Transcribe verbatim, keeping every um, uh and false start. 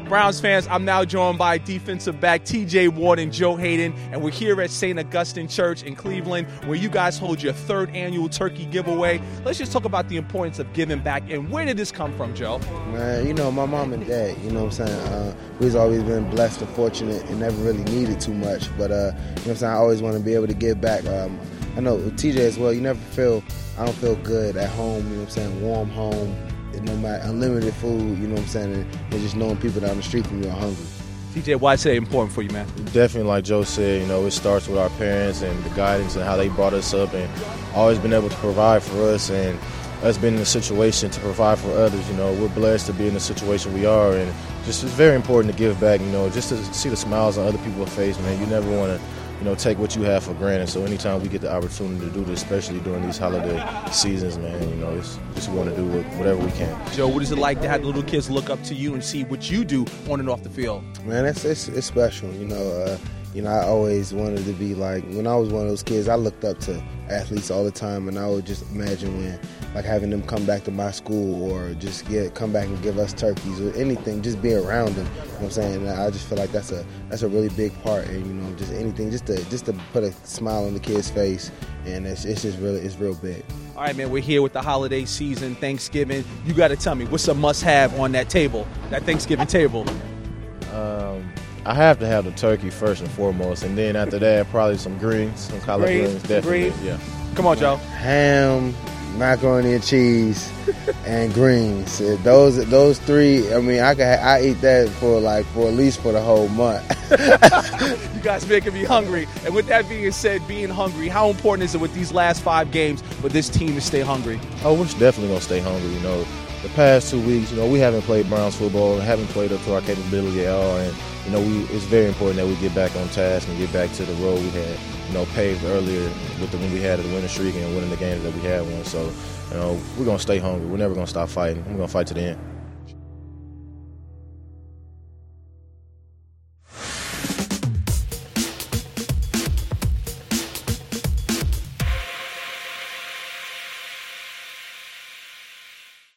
Browns fans, I'm now joined by defensive back T J Ward and Joe Hayden, and we're here at Saint Augustine Church in Cleveland, where you guys hold your third annual turkey giveaway. Let's just talk about the importance of giving back, and where did this come from, Joe? Man, you know, my mom and dad, you know what I'm saying, uh, we've always been blessed and fortunate and never really needed too much, but, uh, you know what I'm saying, I always want to be able to give back. Um, I know with T J as well, you never feel, I don't feel good at home, you know what I'm saying, warm home, no matter, unlimited food, you know what I'm saying, and, and just knowing people down the street from you are hungry. T J, why is that important for you, man? Definitely, like Joe said, you know, it starts with our parents and the guidance and how they brought us up, and always been able to provide for us, and us being in a situation to provide for others. You know, we're blessed to be in the situation we are, and just it's very important to give back, you know, just to see the smiles on other people's face, man. You never want to, you know, take what you have for granted. So anytime we get the opportunity to do this, especially during these holiday seasons, man, you know, it's just want to do whatever we can. Joe, what is it like to have the little kids look up to you and see what you do on and off the field? Man, it's it's, it's special. You know, uh, you know, I always wanted to be like, when I was one of those kids, I looked up to athletes all the time, and I would just imagine when, like, having them come back to my school or just get come back and give us turkeys or anything, just be around them. You know what I'm saying? And I just feel like that's a that's a really big part, and you know, just anything, just to just to put a smile on the kid's face, and it's it's just really it's real big. All right, man, we're here with the holiday season, Thanksgiving. You got to tell me, what's a must-have on that table, that Thanksgiving table? Um, I have to have the turkey first and foremost, and then after that, probably some greens, some collard Greens, greens, definitely. greens. Yeah. Come on, Joe. Ham, macaroni and cheese, and greens. Uh, Those those three. I mean, I could ha- I eat that for like for at least for the whole month. You guys making me hungry. And with that being said, being hungry, how important is it with these last five games for this team to stay hungry? Oh, we're definitely gonna stay hungry. You know, the past two weeks, you know, we haven't played Browns football, haven't played up to our capability at all, and you know, we it's very important that we get back on task and get back to the road we had, you know, paved earlier with the when we had the winning streak and winning the games that we had won. So, you know, we're gonna stay hungry. We're never gonna stop fighting. We're gonna fight to the end.